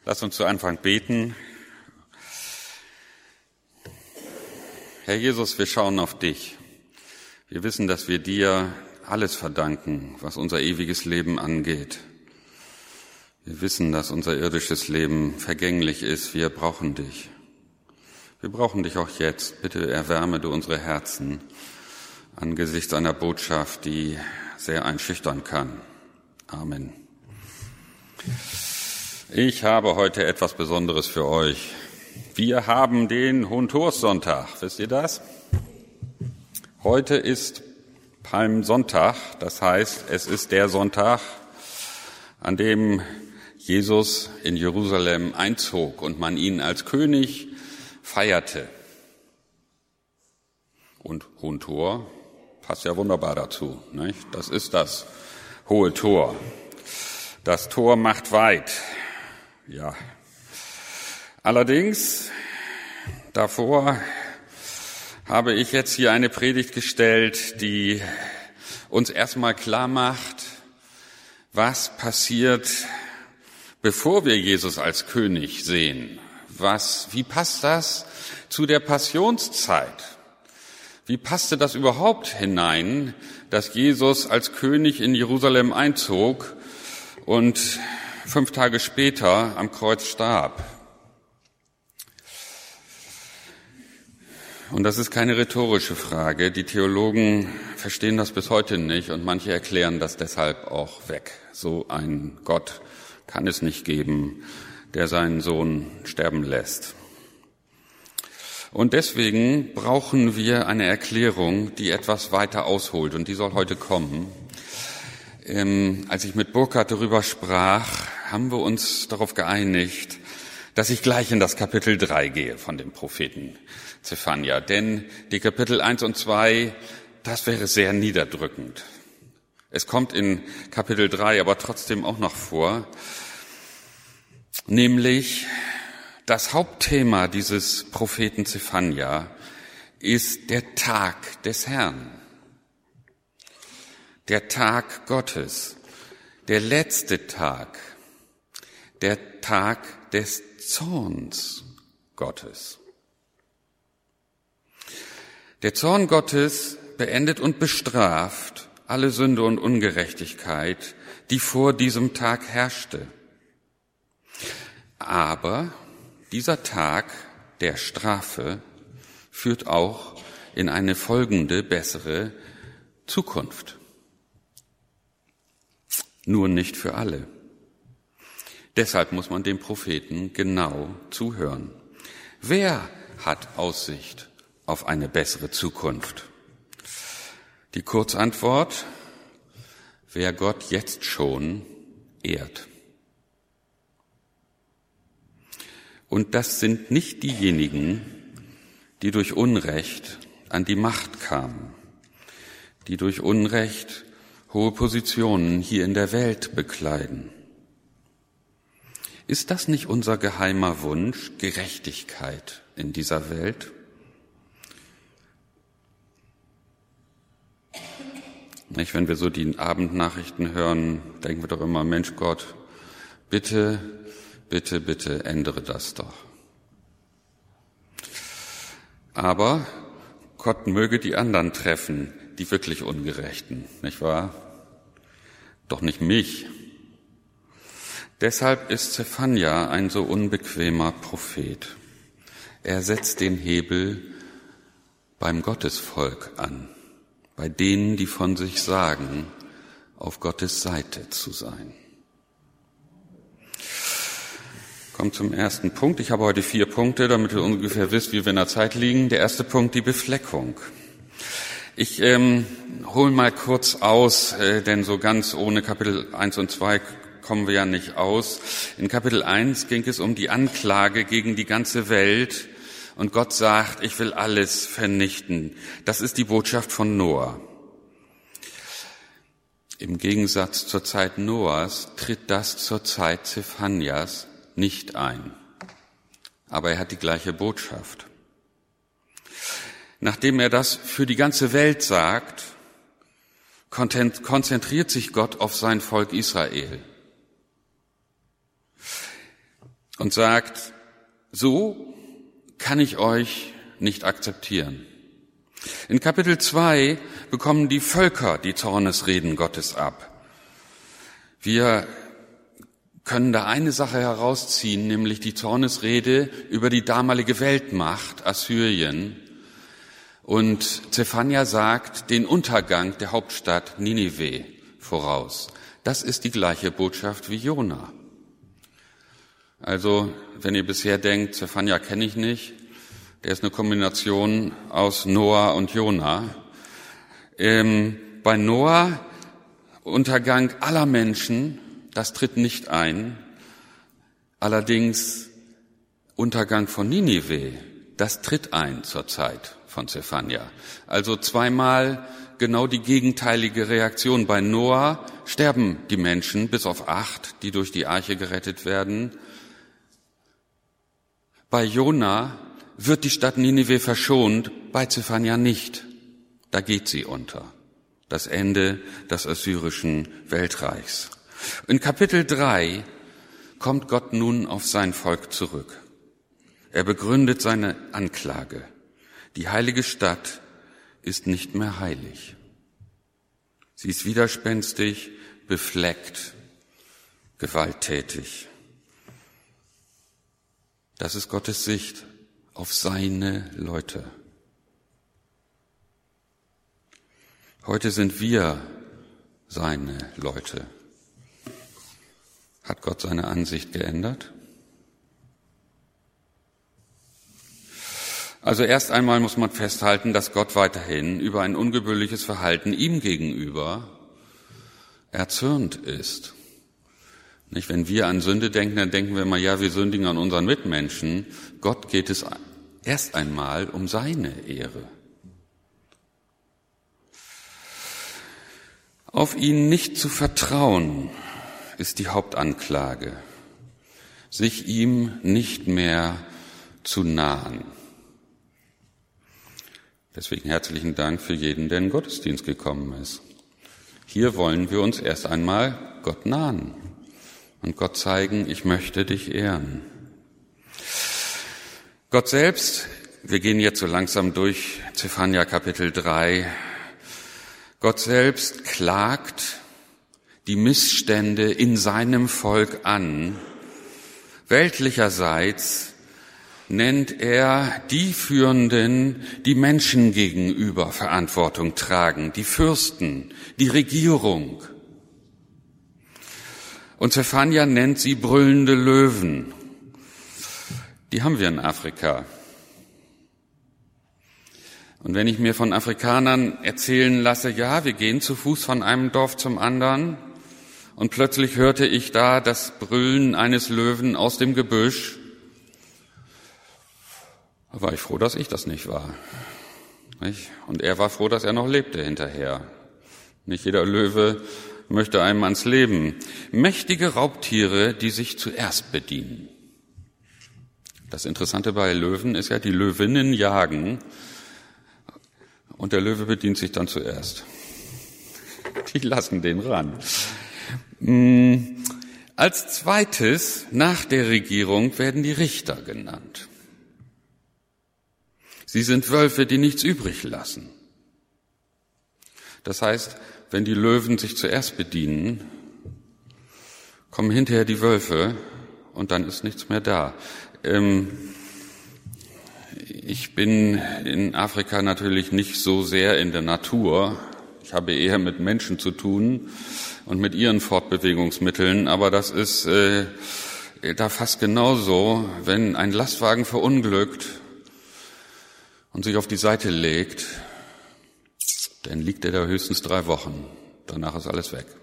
Lass uns zu Anfang beten. Herr Jesus, wir schauen auf dich. Wir wissen, dass wir dir alles verdanken, was unser ewiges Leben angeht. Wir wissen, dass unser irdisches Leben vergänglich ist. Wir brauchen dich. Wir brauchen dich auch jetzt. Bitte erwärme du unsere Herzen angesichts einer Botschaft, die sehr einschüchtern kann. Amen. Ich habe heute etwas Besonderes für euch. Wir haben den Hohentorssonntag. Wisst ihr das? Heute ist Palmsonntag. Das heißt, es ist der Sonntag, an dem Jesus in Jerusalem einzog und man ihn als König feierte. Und Hohentor passt ja wunderbar dazu, nicht? Das ist das hohe Tor. Das Tor macht weit. Ja. Allerdings, davor habe ich jetzt hier eine Predigt gestellt, die uns erstmal klar macht, was passiert, bevor wir Jesus als König sehen. Wie passt das zu der Passionszeit? Wie passte das überhaupt hinein, dass Jesus als König in Jerusalem einzog und 5 Tage später am Kreuz starb? Und das ist keine rhetorische Frage. Die Theologen verstehen das bis heute nicht und manche erklären das deshalb auch weg. So ein Gott kann es nicht geben, der seinen Sohn sterben lässt. Und deswegen brauchen wir eine Erklärung, die etwas weiter ausholt, und die soll heute kommen. Als ich mit Burkhard darüber sprach, haben wir uns darauf geeinigt, dass ich gleich in das Kapitel 3 gehe von dem Propheten Zephania. Denn die Kapitel 1 und 2, das wäre sehr niederdrückend. Es kommt in Kapitel 3 aber trotzdem auch noch vor, nämlich das Hauptthema dieses Propheten Zephania ist der Tag des Herrn. Der Tag Gottes, der letzte Tag, der Tag des Zorns Gottes. Der Zorn Gottes beendet und bestraft alle Sünde und Ungerechtigkeit, die vor diesem Tag herrschte. Aber dieser Tag der Strafe führt auch in eine folgende, bessere Zukunft. Nur nicht für alle. Deshalb muss man dem Propheten genau zuhören. Wer hat Aussicht auf eine bessere Zukunft? Die Kurzantwort: wer Gott jetzt schon ehrt. Und das sind nicht diejenigen, die durch Unrecht an die Macht kamen, die durch Unrecht hohe Positionen hier in der Welt bekleiden. Ist das nicht unser geheimer Wunsch, Gerechtigkeit in dieser Welt? Nicht, wenn wir so die Abendnachrichten hören, denken wir doch immer, Mensch Gott, bitte, bitte, bitte ändere das doch. Aber Gott möge die anderen treffen, die wirklich Ungerechten, nicht wahr? Doch nicht mich. Deshalb ist Zephania ein so unbequemer Prophet. Er setzt den Hebel beim Gottesvolk an, bei denen, die von sich sagen, auf Gottes Seite zu sein. Kommt zum ersten Punkt. Ich habe heute 4 Punkte, damit ihr ungefähr wisst, wie wir in der Zeit liegen. Der erste Punkt, die Befleckung. Ich hole mal kurz aus, denn so ganz ohne Kapitel 1 und 2 kommen wir ja nicht aus. In Kapitel 1 ging es um die Anklage gegen die ganze Welt und Gott sagt, ich will alles vernichten. Das ist die Botschaft von Noah. Im Gegensatz zur Zeit Noahs tritt das zur Zeit Zephanias nicht ein. Aber er hat die gleiche Botschaft. Nachdem er das für die ganze Welt sagt, konzentriert sich Gott auf sein Volk Israel. und sagt, so kann ich euch nicht akzeptieren. In Kapitel 2 bekommen die Völker die Zornesreden Gottes ab. Wir können da eine Sache herausziehen, nämlich die Zornesrede über die damalige Weltmacht Assyrien. Und Zephania sagt den Untergang der Hauptstadt Ninive voraus. Das ist die gleiche Botschaft wie Jona. Also, wenn ihr bisher denkt, Zephania kenne ich nicht, der ist eine Kombination aus Noah und Jona. Bei Noah, Untergang aller Menschen, das tritt nicht ein. Allerdings Untergang von Ninive, das tritt ein zur Zeit von Zephania. Also zweimal genau die gegenteilige Reaktion. Bei Noah sterben die Menschen, bis auf 8, die durch die Arche gerettet werden. Bei Jona wird die Stadt Ninive verschont, bei Zephania nicht. Da geht sie unter. Das Ende des assyrischen Weltreichs. In Kapitel 3 kommt Gott nun auf sein Volk zurück. Er begründet seine Anklage. Die heilige Stadt ist nicht mehr heilig. Sie ist widerspenstig, befleckt, gewalttätig. Das ist Gottes Sicht auf seine Leute. Heute sind wir seine Leute. Hat Gott seine Ansicht geändert? Also erst einmal muss man festhalten, dass Gott weiterhin über ein ungebührliches Verhalten ihm gegenüber erzürnt ist. Nicht, wenn wir an Sünde denken, dann denken wir immer, ja, wir sündigen an unseren Mitmenschen. Gott geht es erst einmal um seine Ehre. Auf ihn nicht zu vertrauen, ist die Hauptanklage. Sich ihm nicht mehr zu nahen. Deswegen herzlichen Dank für jeden, der in den Gottesdienst gekommen ist. Hier wollen wir uns erst einmal Gott nahen und Gott zeigen, ich möchte dich ehren. Gott selbst, wir gehen jetzt so langsam durch Zephania Kapitel 3, Gott selbst klagt die Missstände in seinem Volk an. Weltlicherseits nennt er die Führenden, die Menschen gegenüber Verantwortung tragen, die Fürsten, die Regierung. Und Zephania nennt sie brüllende Löwen. Die haben wir in Afrika. Und wenn ich mir von Afrikanern erzählen lasse, ja, wir gehen zu Fuß von einem Dorf zum anderen, und plötzlich hörte ich da das Brüllen eines Löwen aus dem Gebüsch, da war ich froh, dass ich das nicht war. Und er war froh, dass er noch lebte hinterher. Nicht jeder Löwe möchte einem ans Leben. Mächtige Raubtiere, die sich zuerst bedienen. Das Interessante bei Löwen ist ja, die Löwinnen jagen und der Löwe bedient sich dann zuerst. Die lassen den ran. Als zweites, nach der Regierung, werden die Richter genannt. Sie sind Wölfe, die nichts übrig lassen. Das heißt, wenn die Löwen sich zuerst bedienen, kommen hinterher die Wölfe und dann ist nichts mehr da. Ich bin in Afrika natürlich nicht so sehr in der Natur. Ich habe eher mit Menschen zu tun und mit ihren Fortbewegungsmitteln, aber das ist da fast genauso, wenn ein Lastwagen verunglückt und sich auf die Seite legt, dann liegt er da höchstens 3 Wochen. Danach ist alles weg.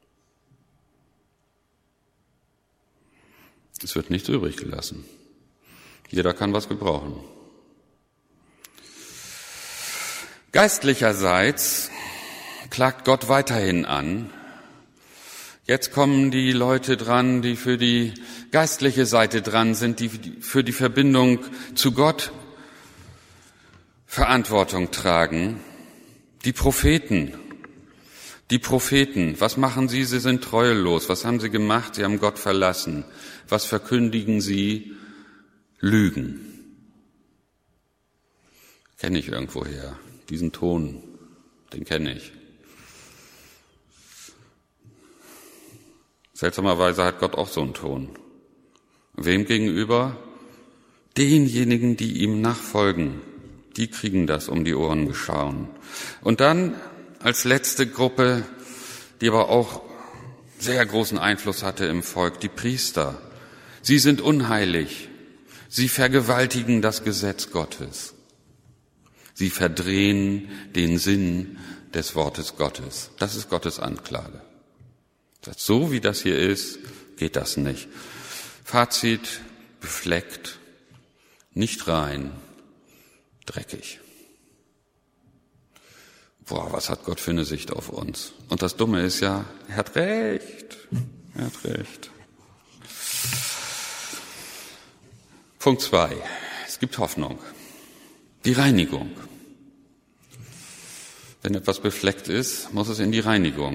Es wird nichts übrig gelassen. Jeder kann was gebrauchen. Geistlicherseits klagt Gott weiterhin an. Jetzt kommen die Leute dran, die für die geistliche Seite dran sind, die für die Verbindung zu Gott Verantwortung tragen. Die Propheten, Die Propheten, was machen sie? Sie sind treuelos. Was haben sie gemacht? Sie haben Gott verlassen. Was verkündigen sie? Lügen. Kenne ich irgendwoher. Diesen Ton, den kenne ich. Seltsamerweise hat Gott auch so einen Ton. Wem gegenüber? Denjenigen, die ihm nachfolgen. Die kriegen das um die Ohren geschauen. Und dann als letzte Gruppe, die aber auch sehr großen Einfluss hatte im Volk, die Priester. Sie sind unheilig. Sie vergewaltigen das Gesetz Gottes. Sie verdrehen den Sinn des Wortes Gottes. Das ist Gottes Anklage. So wie das hier ist, geht das nicht. Fazit: befleckt, nicht rein, dreckig. Boah, was hat Gott für eine Sicht auf uns? Und das Dumme ist ja, er hat recht. Er hat recht. Punkt 2. Es gibt Hoffnung. Die Reinigung. Wenn etwas befleckt ist, muss es in die Reinigung.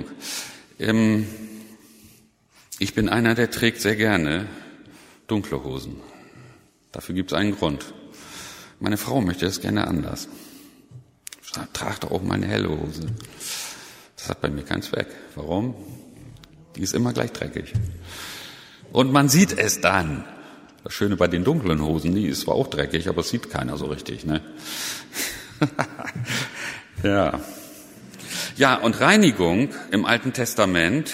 Ich bin einer, der trägt sehr gerne dunkle Hosen. Dafür gibt es einen Grund. Meine Frau möchte das gerne anders. Trag doch auch mal eine helle Hose. Das hat bei mir keinen Zweck. Warum? Die ist immer gleich dreckig. Und man sieht es dann. Das Schöne bei den dunklen Hosen, die ist zwar auch dreckig, aber es sieht keiner so richtig, ne? Ja. Ja, und Reinigung im Alten Testament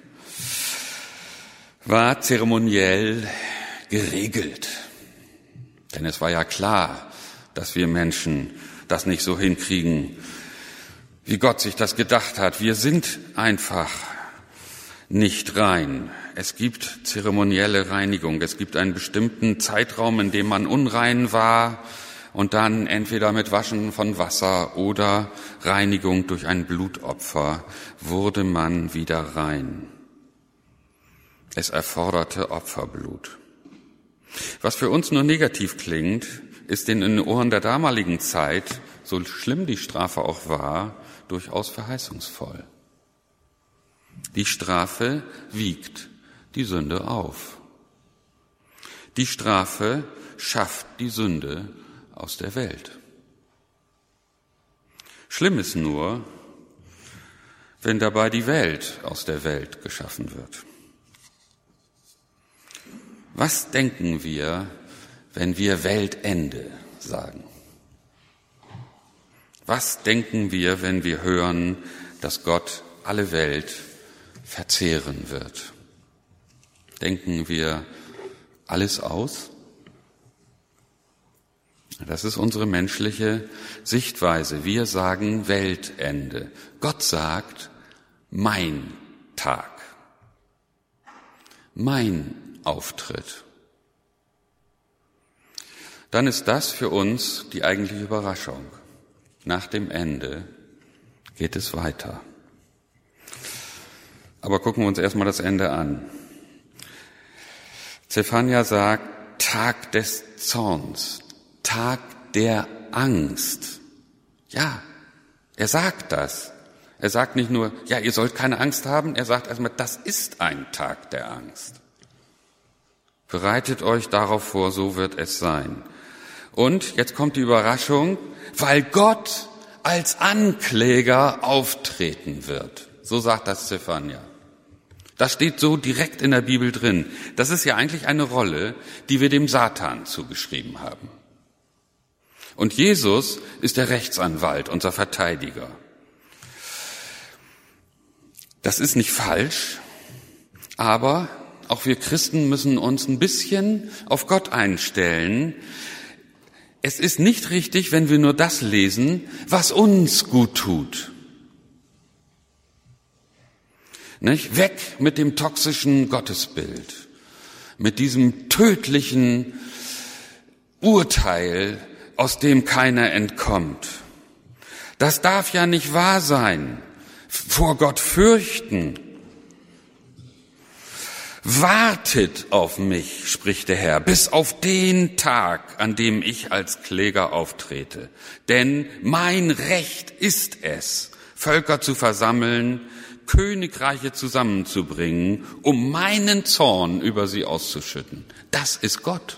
war zeremoniell geregelt. Denn es war ja klar, dass wir Menschen das nicht so hinkriegen, wie Gott sich das gedacht hat. Wir sind einfach nicht rein. Es gibt zeremonielle Reinigung. Es gibt einen bestimmten Zeitraum, in dem man unrein war und dann entweder mit Waschen von Wasser oder Reinigung durch ein Blutopfer wurde man wieder rein. Es erforderte Opferblut. Was für uns nur negativ klingt, ist in den Ohren der damaligen Zeit, so schlimm die Strafe auch war, durchaus verheißungsvoll. Die Strafe wiegt die Sünde auf. Die Strafe schafft die Sünde aus der Welt. Schlimm ist nur, wenn dabei die Welt aus der Welt geschaffen wird. Was denken wir, wenn wir Weltende sagen? Was denken wir, wenn wir hören, dass Gott alle Welt verzehren wird? Denken wir alles aus? Das ist unsere menschliche Sichtweise. Wir sagen Weltende. Gott sagt, mein Tag, mein Auftritt. Dann ist das für uns die eigentliche Überraschung. Nach dem Ende geht es weiter. Aber gucken wir uns erstmal das Ende an. Zephania sagt, Tag des Zorns, Tag der Angst. Ja, er sagt das. Er sagt nicht nur, ja, ihr sollt keine Angst haben, er sagt erstmal, das ist ein Tag der Angst. Bereitet euch darauf vor, so wird es sein. Und jetzt kommt die Überraschung, weil Gott als Ankläger auftreten wird. So sagt das Zephania. Das steht so direkt in der Bibel drin. Das ist ja eigentlich eine Rolle, die wir dem Satan zugeschrieben haben. Und Jesus ist der Rechtsanwalt, unser Verteidiger. Das ist nicht falsch, aber auch wir Christen müssen uns ein bisschen auf Gott einstellen. Es ist nicht richtig, wenn wir nur das lesen, was uns gut tut. Nicht? Weg mit dem toxischen Gottesbild, mit diesem tödlichen Urteil, aus dem keiner entkommt. Das darf ja nicht wahr sein. Vor Gott fürchten. Wartet auf mich, spricht der Herr, bis auf den Tag, an dem ich als Kläger auftrete. Denn mein Recht ist es, Völker zu versammeln, Königreiche zusammenzubringen, um meinen Zorn über sie auszuschütten. Das ist Gott.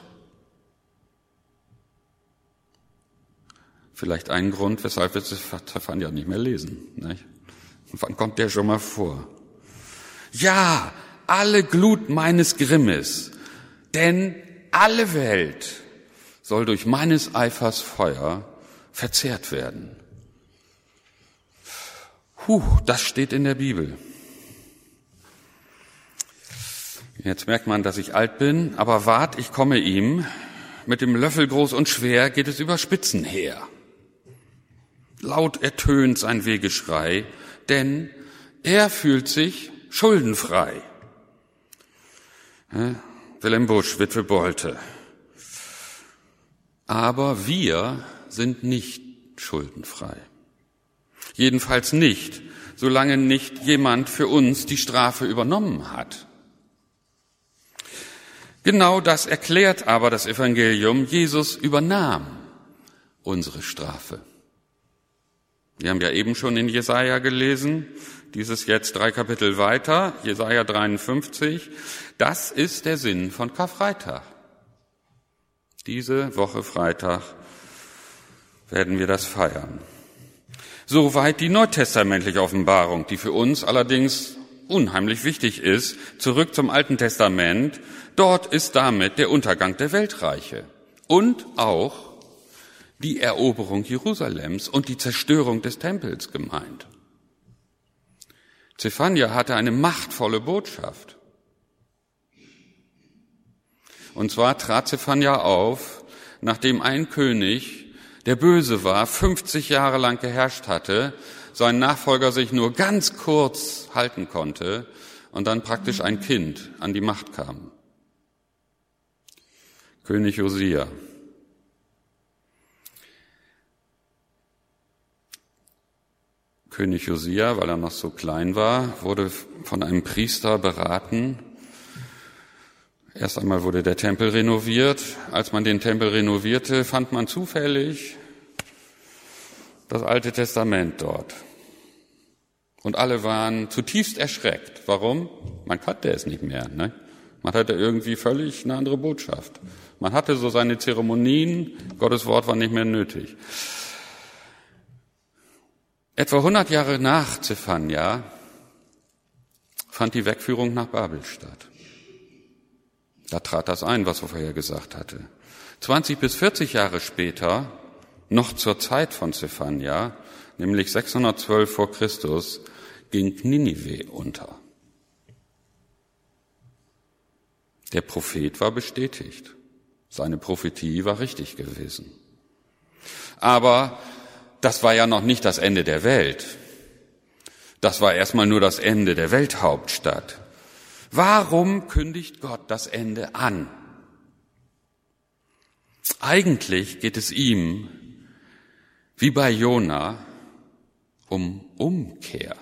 Vielleicht ein Grund, weshalb wir Zephania nicht mehr lesen. Nicht? Und wann kommt der schon mal vor? Ja, alle Glut meines Grimmes, denn alle Welt soll durch meines Eifers Feuer verzehrt werden. Das steht in der Bibel. Jetzt merkt man, dass ich alt bin, aber wart, ich komme ihm. Mit dem Löffel groß und schwer geht es über Spitzen her. Laut ertönt sein Wehgeschrei, denn er fühlt sich schuldenfrei. Wilhelm Busch, Witwe Bolte. Aber wir sind nicht schuldenfrei. Jedenfalls nicht, solange nicht jemand für uns die Strafe übernommen hat. Genau das erklärt aber das Evangelium. Jesus übernahm unsere Strafe. Wir haben ja eben schon in Jesaja gelesen, dieses jetzt 3 Kapitel weiter, Jesaja 53. Das ist der Sinn von Karfreitag. Diese Woche Freitag werden wir das feiern. Soweit die neutestamentliche Offenbarung, die für uns allerdings unheimlich wichtig ist. Zurück zum Alten Testament. Dort ist damit der Untergang der Weltreiche und auch die Eroberung Jerusalems und die Zerstörung des Tempels gemeint. Zephania hatte eine machtvolle Botschaft. Und zwar trat Zephania auf, nachdem ein König, der böse war, 50 Jahre lang geherrscht hatte, sein Nachfolger sich nur ganz kurz halten konnte und dann praktisch ein Kind an die Macht kam. König Josia. König Josia, weil er noch so klein war, wurde von einem Priester beraten. Erst einmal wurde der Tempel renoviert. Als man den Tempel renovierte, fand man zufällig das Alte Testament dort. Und alle waren zutiefst erschreckt. Warum? Man kannte es nicht mehr. Ne? Man hatte irgendwie völlig eine andere Botschaft. Man hatte so seine Zeremonien, Gottes Wort war nicht mehr nötig. Etwa 100 Jahre nach Zephania fand die Wegführung nach Babel statt. Da trat das ein, was er vorher gesagt hatte. 20 bis 40 Jahre später, noch zur Zeit von Zephania, nämlich 612 vor Christus, ging Ninive unter. Der Prophet war bestätigt. Seine Prophetie war richtig gewesen. Aber das war ja noch nicht das Ende der Welt. Das war erstmal nur das Ende der Welthauptstadt. Warum kündigt Gott das Ende an? Eigentlich geht es ihm, wie bei Jona, um Umkehr.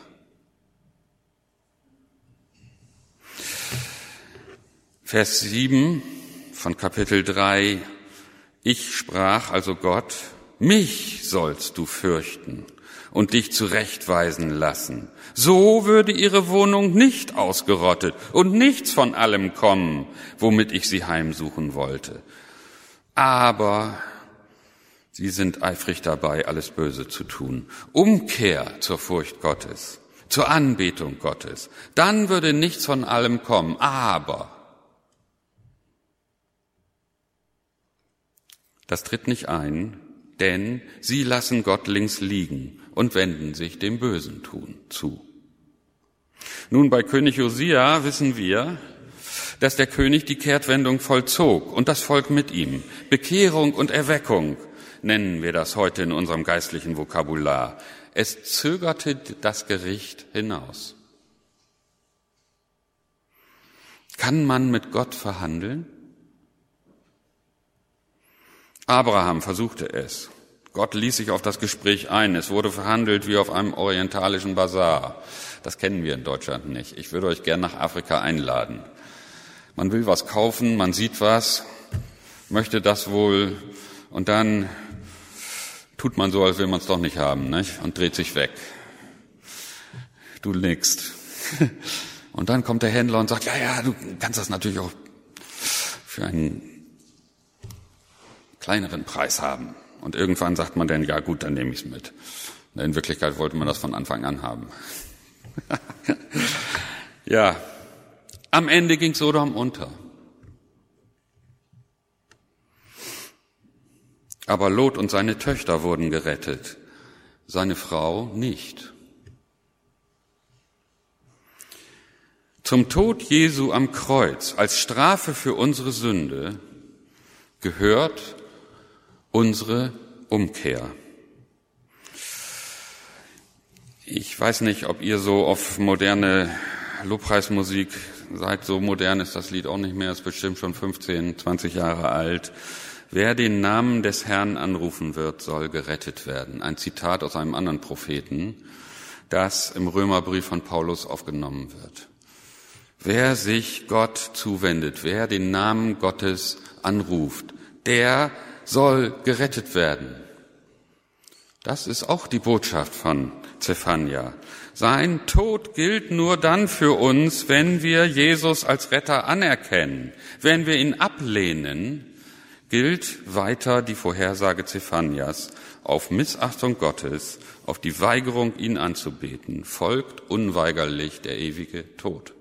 Vers 7 von Kapitel 3. Ich sprach, also Gott, mich sollst du fürchten und dich zurechtweisen lassen. So würde ihre Wohnung nicht ausgerottet und nichts von allem kommen, womit ich sie heimsuchen wollte. Aber sie sind eifrig dabei, alles Böse zu tun. Umkehr zur Furcht Gottes, zur Anbetung Gottes. Dann würde nichts von allem kommen. Aber das tritt nicht ein, denn sie lassen Gott links liegen und wenden sich dem Bösen tun zu. Nun, bei König Josia wissen wir, dass der König die Kehrtwendung vollzog und das Volk mit ihm. Bekehrung und Erweckung nennen wir das heute in unserem geistlichen Vokabular. Es zögerte das Gericht hinaus. Kann man mit Gott verhandeln? Abraham versuchte es. Gott ließ sich auf das Gespräch ein. Es wurde verhandelt wie auf einem orientalischen Basar. Das kennen wir in Deutschland nicht. Ich würde euch gern nach Afrika einladen. Man will was kaufen, man sieht was, möchte das wohl und dann tut man so, als will man es doch nicht haben, nicht? Und dreht sich weg. Du nickst. Und dann kommt der Händler und sagt, ja, du kannst das natürlich auch für einen kleineren Preis haben. Und irgendwann sagt man dann, ja gut, dann nehme ich es mit. In Wirklichkeit wollte man das von Anfang an haben. Ja, am Ende ging Sodom unter. Aber Lot und seine Töchter wurden gerettet, seine Frau nicht. Zum Tod Jesu am Kreuz als Strafe für unsere Sünde gehört unsere Umkehr. Ich weiß nicht, ob ihr so auf moderne Lobpreismusik seid. So modern ist das Lied auch nicht mehr, ist bestimmt schon 15, 20 Jahre alt. Wer den Namen des Herrn anrufen wird, soll gerettet werden. Ein Zitat aus einem anderen Propheten, das im Römerbrief von Paulus aufgenommen wird. Wer sich Gott zuwendet, wer den Namen Gottes anruft, der soll gerettet werden. Das ist auch die Botschaft von Zephania. Sein Tod gilt nur dann für uns, wenn wir Jesus als Retter anerkennen. Wenn wir ihn ablehnen, gilt weiter die Vorhersage Zephanias. Auf Missachtung Gottes, auf die Weigerung, ihn anzubeten, folgt unweigerlich der ewige Tod.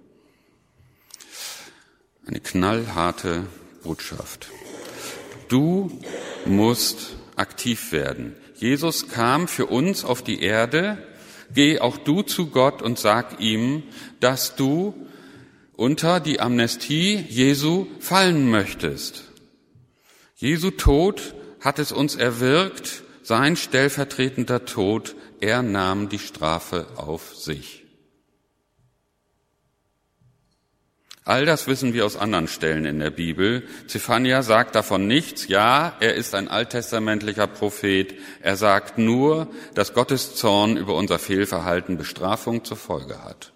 Eine knallharte Botschaft. Du musst aktiv werden. Jesus kam für uns auf die Erde. Geh auch du zu Gott und sag ihm, dass du unter die Amnestie Jesu fallen möchtest. Jesu Tod hat es uns erwirkt, sein stellvertretender Tod, er nahm die Strafe auf sich. All das wissen wir aus anderen Stellen in der Bibel. Zephania sagt davon nichts. Ja, er ist ein alttestamentlicher Prophet. Er sagt nur, dass Gottes Zorn über unser Fehlverhalten Bestrafung zur Folge hat.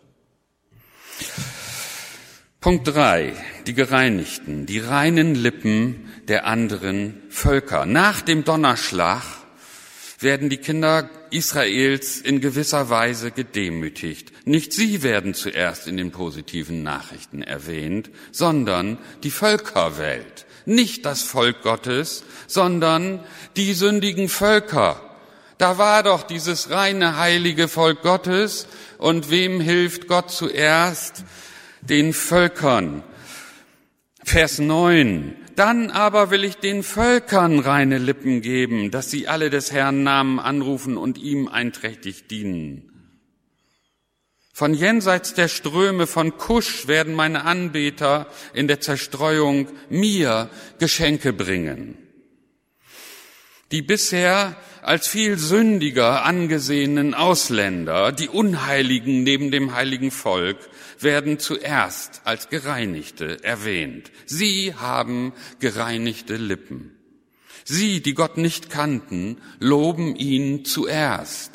Punkt 3. Die Gereinigten, die reinen Lippen der anderen Völker. Nach dem Donnerschlag werden die Kinder Israels in gewisser Weise gedemütigt. Nicht sie werden zuerst in den positiven Nachrichten erwähnt, sondern die Völkerwelt. Nicht das Volk Gottes, sondern die sündigen Völker. Da war doch dieses reine, heilige Volk Gottes. Und wem hilft Gott zuerst? Den Völkern. Vers 9. Dann aber will ich den Völkern reine Lippen geben, dass sie alle des Herrn Namen anrufen und ihm einträchtig dienen. Von jenseits der Ströme von Kusch werden meine Anbeter in der Zerstreuung mir Geschenke bringen. Die bisher als viel sündiger angesehenen Ausländer, die Unheiligen neben dem heiligen Volk, werden zuerst als Gereinigte erwähnt. Sie haben gereinigte Lippen. Sie, die Gott nicht kannten, loben ihn zuerst.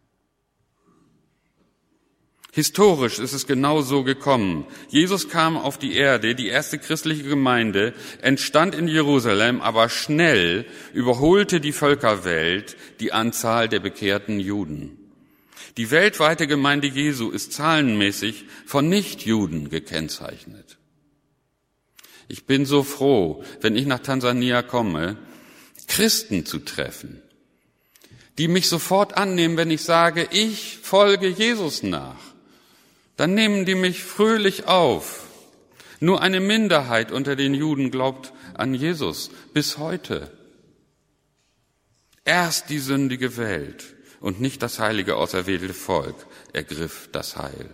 Historisch ist es genau so gekommen. Jesus kam auf die Erde, die erste christliche Gemeinde entstand in Jerusalem, aber schnell überholte die Völkerwelt die Anzahl der bekehrten Juden. Die weltweite Gemeinde Jesu ist zahlenmäßig von Nichtjuden gekennzeichnet. Ich bin so froh, wenn ich nach Tansania komme, Christen zu treffen, die mich sofort annehmen, wenn ich sage, ich folge Jesus nach. Dann nehmen die mich fröhlich auf. Nur eine Minderheit unter den Juden glaubt an Jesus bis heute. Erst die sündige Welt und nicht das heilige auserwählte Volk ergriff das Heil.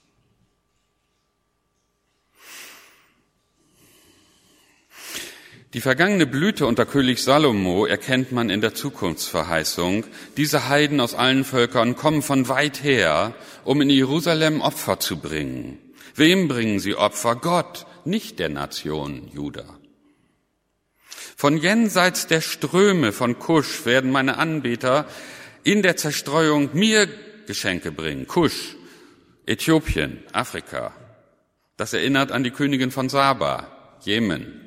Die vergangene Blüte unter König Salomo erkennt man in der Zukunftsverheißung. Diese Heiden aus allen Völkern kommen von weit her, um in Jerusalem Opfer zu bringen. Wem bringen sie Opfer? Gott, nicht der Nation Juda. Von jenseits der Ströme von Kusch werden meine Anbeter in der Zerstreuung mir Geschenke bringen. Kusch, Äthiopien, Afrika. Das erinnert an die Königin von Saba, Jemen.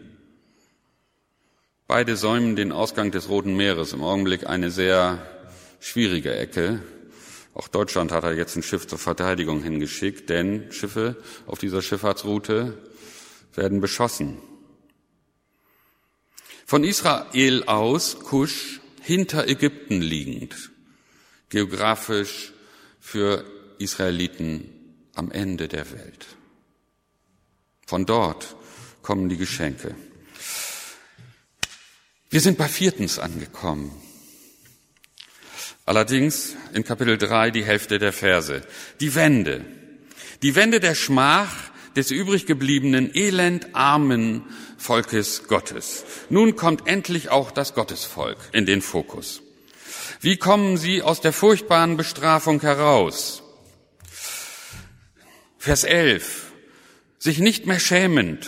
Beide säumen den Ausgang des Roten Meeres, im Augenblick eine sehr schwierige Ecke. Auch Deutschland hat jetzt ein Schiff zur Verteidigung hingeschickt, denn Schiffe auf dieser Schifffahrtsroute werden beschossen. Von Israel aus, Kusch, hinter Ägypten liegend, geografisch für Israeliten am Ende der Welt. Von dort kommen die Geschenke. Wir sind bei 4. angekommen. Allerdings in Kapitel 3 die Hälfte der Verse. Die Wende der Schmach des übrig gebliebenen, elendarmen Volkes Gottes. Nun kommt endlich auch das Gottesvolk in den Fokus. Wie kommen sie aus der furchtbaren Bestrafung heraus? Vers 11. Sich nicht mehr schämend.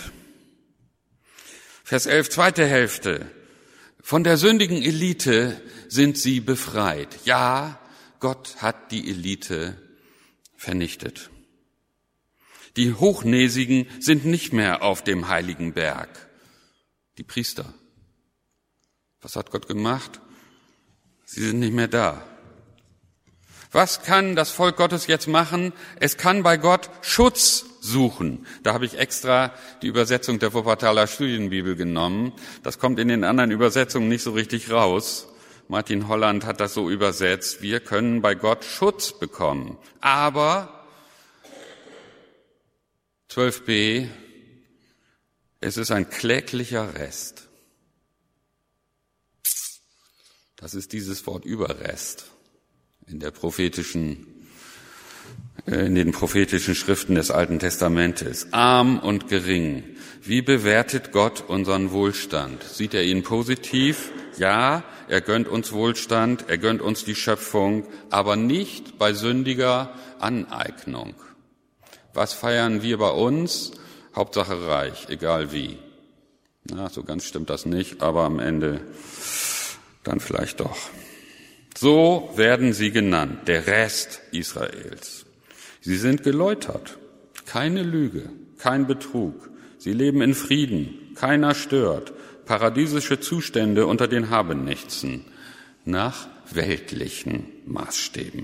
Vers 11, zweite Hälfte. Von der sündigen Elite sind sie befreit. Ja, Gott hat die Elite vernichtet. Die Hochnäsigen sind nicht mehr auf dem heiligen Berg. Die Priester. Was hat Gott gemacht? Sie sind nicht mehr da. Was kann das Volk Gottes jetzt machen? Es kann bei Gott Schutz suchen. Da habe ich extra die Übersetzung der Wuppertaler Studienbibel genommen. Das kommt in den anderen Übersetzungen nicht so richtig raus. Martin Holland hat das so übersetzt. Wir können bei Gott Schutz bekommen. Aber 12b, es ist ein kläglicher Rest. Das ist dieses Wort Überrest in den prophetischen Schriften des Alten Testamentes. Arm und gering. Wie bewertet Gott unseren Wohlstand? Sieht er ihn positiv? Ja, er gönnt uns Wohlstand, er gönnt uns die Schöpfung, aber nicht bei sündiger Aneignung. Was feiern wir bei uns? Hauptsache reich, egal wie. Na, so ganz stimmt das nicht, aber am Ende dann vielleicht doch. So werden sie genannt, der Rest Israels. Sie sind geläutert, keine Lüge, kein Betrug. Sie leben in Frieden, keiner stört. Paradiesische Zustände unter den Habenichtsen, nach weltlichen Maßstäben.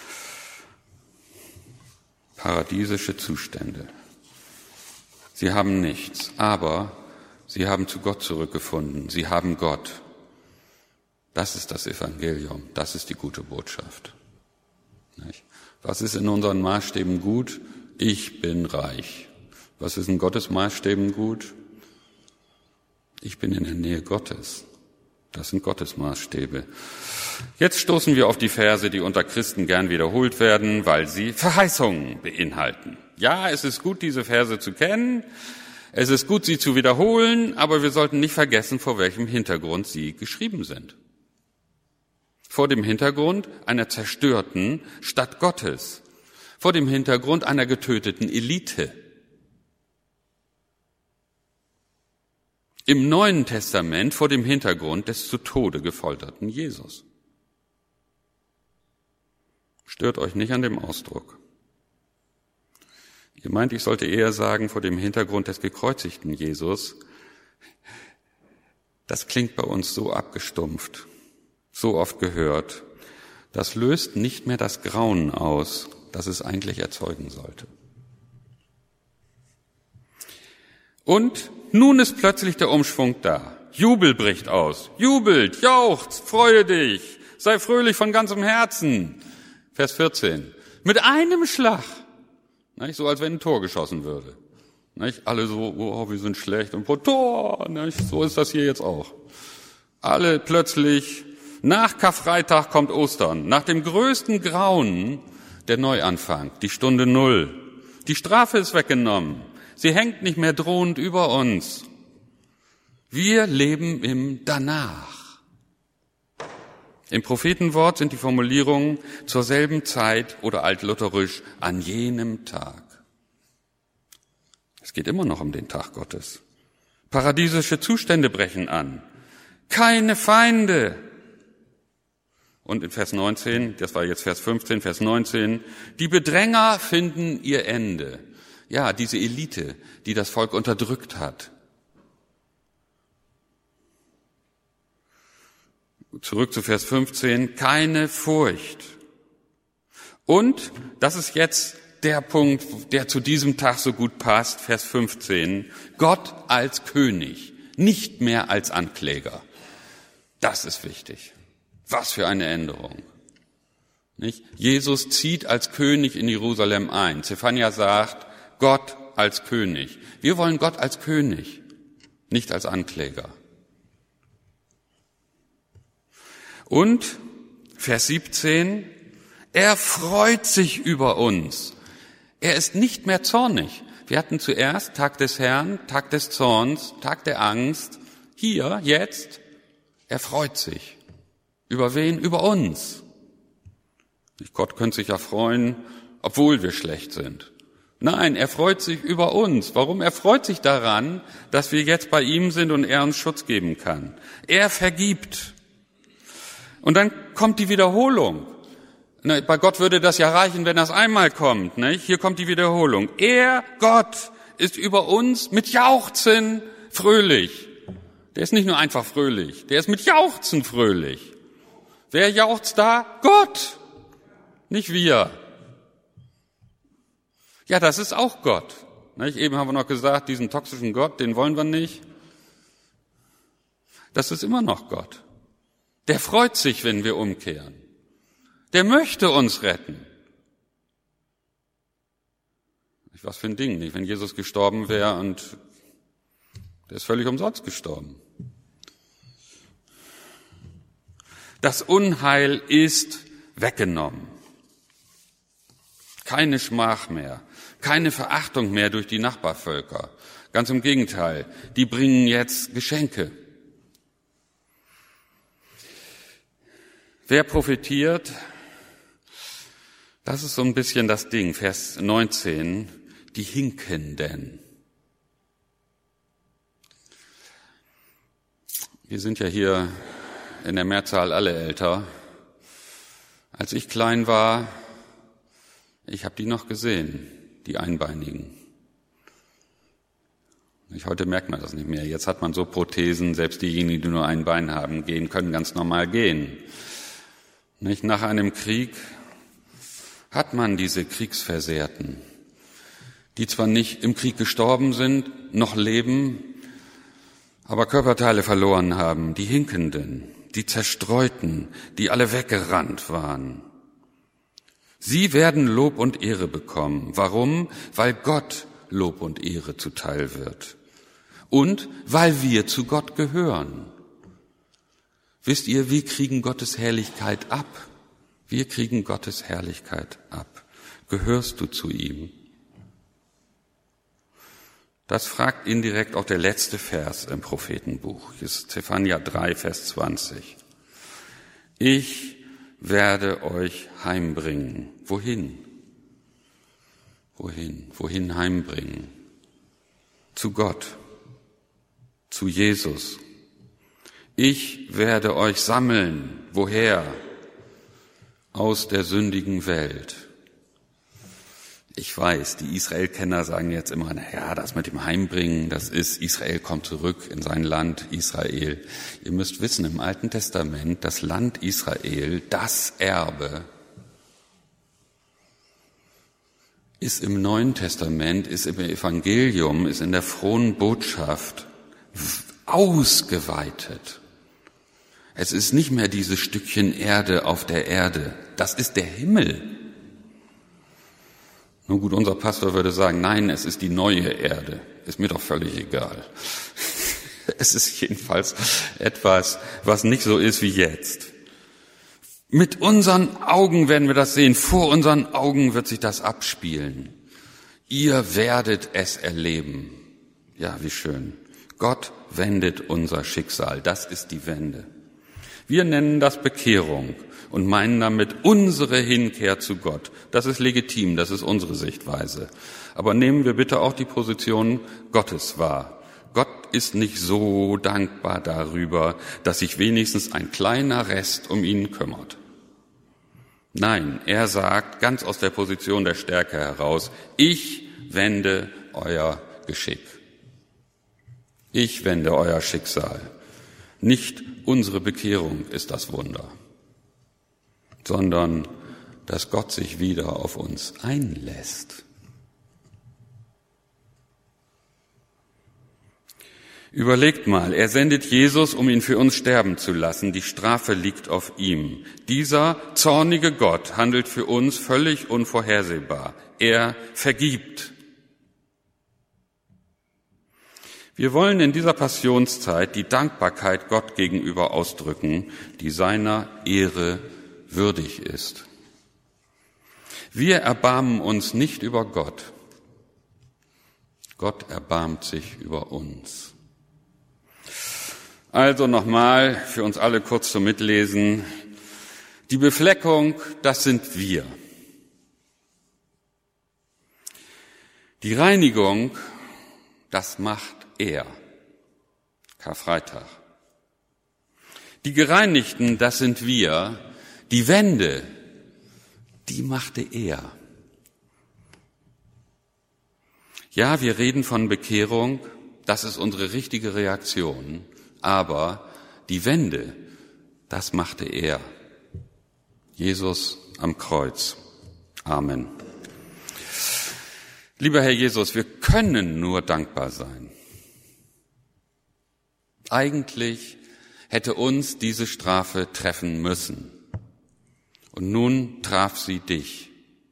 Paradiesische Zustände. Sie haben nichts, aber sie haben zu Gott zurückgefunden. Sie haben Gott. Das ist das Evangelium, das ist die gute Botschaft. Was ist in unseren Maßstäben gut? Ich bin reich. Was ist in Gottes Maßstäben gut? Ich bin in der Nähe Gottes. Das sind Gottes Maßstäbe. Jetzt stoßen wir auf die Verse, die unter Christen gern wiederholt werden, weil sie Verheißungen beinhalten. Ja, es ist gut, diese Verse zu kennen. Es ist gut, sie zu wiederholen, aber wir sollten nicht vergessen, vor welchem Hintergrund sie geschrieben sind. Vor dem Hintergrund einer zerstörten Stadt Gottes. Vor dem Hintergrund einer getöteten Elite. Im Neuen Testament vor dem Hintergrund des zu Tode gefolterten Jesus. Stört euch nicht an dem Ausdruck. Ihr meint, ich sollte eher sagen, vor dem Hintergrund des gekreuzigten Jesus. Das klingt bei uns so abgestumpft, so oft gehört. Das löst nicht mehr das Grauen aus, das es eigentlich erzeugen sollte. Und nun ist plötzlich der Umschwung da. Jubel bricht aus. Jubelt, jauchzt, freue dich, sei fröhlich von ganzem Herzen. Vers 14. Mit einem Schlag. Nicht? So als wenn ein Tor geschossen würde. Nicht? Alle so, oh, wir sind schlecht und Tor. Nicht? So ist das hier jetzt auch. Alle plötzlich, nach Karfreitag kommt Ostern. Nach dem größten Grauen der Neuanfang, die Stunde Null. Die Strafe ist weggenommen. Sie hängt nicht mehr drohend über uns. Wir leben im Danach. Im Prophetenwort sind die Formulierungen zur selben Zeit oder altlutherisch an jenem Tag. Es geht immer noch um den Tag Gottes. Paradiesische Zustände brechen an. Keine Feinde. Und in Vers 19, das war jetzt Vers 15, Vers 19, die Bedränger finden ihr Ende. Ja, diese Elite, die das Volk unterdrückt hat. Zurück zu Vers 15, keine Furcht. Und das ist jetzt der Punkt, der zu diesem Tag so gut passt, Vers 15. Gott als König, nicht mehr als Ankläger. Das ist wichtig. Was für eine Änderung. Nicht? Jesus zieht als König in Jerusalem ein. Zephania sagt, Gott als König. Wir wollen Gott als König, nicht als Ankläger. Und Vers 17, er freut sich über uns. Er ist nicht mehr zornig. Wir hatten zuerst Tag des Herrn, Tag des Zorns, Tag der Angst. Hier, jetzt, er freut sich. Über wen? Über uns. Gott könnte sich ja freuen, obwohl wir schlecht sind. Nein, er freut sich über uns. Warum? Er freut sich daran, dass wir jetzt bei ihm sind und er uns Schutz geben kann. Er vergibt. Und dann kommt die Wiederholung. Bei Gott würde das ja reichen, wenn das einmal kommt. Nicht? Hier kommt die Wiederholung. Er, Gott, ist über uns mit Jauchzen fröhlich. Der ist nicht nur einfach fröhlich, der ist mit Jauchzen fröhlich. Wer jauchzt da? Gott, nicht wir. Ja, das ist auch Gott. Nicht? Eben haben wir noch gesagt, diesen toxischen Gott, den wollen wir nicht. Das ist immer noch Gott. Der freut sich, wenn wir umkehren. Der möchte uns retten. Was für ein Ding, nicht? Wenn Jesus gestorben wäre und der ist völlig umsonst gestorben. Das Unheil ist weggenommen. Keine Schmach mehr, keine Verachtung mehr durch die Nachbarvölker. Ganz im Gegenteil, die bringen jetzt Geschenke. Wer profitiert? Das ist so ein bisschen das Ding, Vers 19, die Hinkenden. Wir sind ja hier in der Mehrzahl alle älter. Als ich klein war, ich habe die noch gesehen, die Einbeinigen. Heute merkt man das nicht mehr. Jetzt hat man so Prothesen, selbst diejenigen, die nur ein Bein haben, können ganz normal gehen. Nicht? Nach einem Krieg hat man diese Kriegsversehrten, die zwar nicht im Krieg gestorben sind, noch leben, aber Körperteile verloren haben, die Hinkenden, die Zerstreuten, die alle weggerannt waren. Sie werden Lob und Ehre bekommen. Warum? Weil Gott Lob und Ehre zuteil wird. Und weil wir zu Gott gehören. Wisst ihr, wir kriegen Gottes Herrlichkeit ab. Wir kriegen Gottes Herrlichkeit ab. Gehörst du zu ihm? Das fragt indirekt auch der letzte Vers im Prophetenbuch. Das ist Zephania 3, Vers 20. Ich werde euch heimbringen. Wohin? Wohin heimbringen? Zu Gott, zu Jesus. Ich werde euch sammeln. Woher? Aus der sündigen Welt. Ich weiß, die Israel-Kenner sagen jetzt immer, das mit dem Heimbringen, das ist, Israel kommt zurück in sein Land, Israel. Ihr müsst wissen, im Alten Testament, das Land Israel, das Erbe, ist im Neuen Testament, ist im Evangelium, ist in der frohen Botschaft ausgeweitet. Es ist nicht mehr dieses Stückchen Erde auf der Erde, das ist der Himmel. Nun gut, unser Pastor würde sagen, nein, es ist die neue Erde. Ist mir doch völlig egal. Es ist jedenfalls etwas, was nicht so ist wie jetzt. Mit unseren Augen werden wir das sehen. Vor unseren Augen wird sich das abspielen. Ihr werdet es erleben. Ja, wie schön. Gott wendet unser Schicksal. Das ist die Wende. Wir nennen das Bekehrung und meinen damit unsere Hinkehr zu Gott. Das ist legitim, das ist unsere Sichtweise. Aber nehmen wir bitte auch die Position Gottes wahr. Gott ist nicht so dankbar darüber, dass sich wenigstens ein kleiner Rest um ihn kümmert. Nein, er sagt ganz aus der Position der Stärke heraus, ich wende euer Geschick. Ich wende euer Schicksal. Nicht unsere Bekehrung ist das Wunder, sondern dass Gott sich wieder auf uns einlässt. Überlegt mal, er sendet Jesus, um ihn für uns sterben zu lassen. Die Strafe liegt auf ihm. Dieser zornige Gott handelt für uns völlig unvorhersehbar. Er vergibt. Wir wollen in dieser Passionszeit die Dankbarkeit Gott gegenüber ausdrücken, die seiner Ehre würdig ist. Wir erbarmen uns nicht über Gott. Gott erbarmt sich über uns. Also nochmal für uns alle kurz zum Mitlesen. Die Befleckung, das sind wir. Die Reinigung, das macht er. Karfreitag. Die Gereinigten, das sind wir. Die Wende, die machte er. Ja, wir reden von Bekehrung, das ist unsere richtige Reaktion. Aber die Wende, das machte er. Jesus am Kreuz. Amen. Lieber Herr Jesus, wir können nur dankbar sein. Eigentlich hätte uns diese Strafe treffen müssen. Und nun traf sie dich.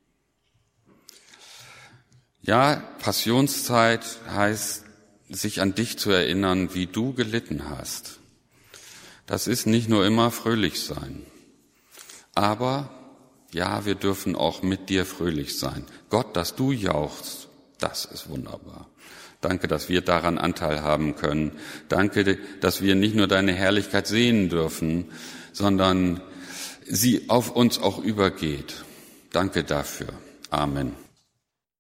Ja, Passionszeit heißt, sich an dich zu erinnern, wie du gelitten hast. Das ist nicht nur immer fröhlich sein. Aber, ja, wir dürfen auch mit dir fröhlich sein. Gott, dass du jauchzt, das ist wunderbar. Danke, dass wir daran Anteil haben können. Danke, dass wir nicht nur deine Herrlichkeit sehen dürfen, sondern sie auf uns auch übergeht. Danke dafür. Amen.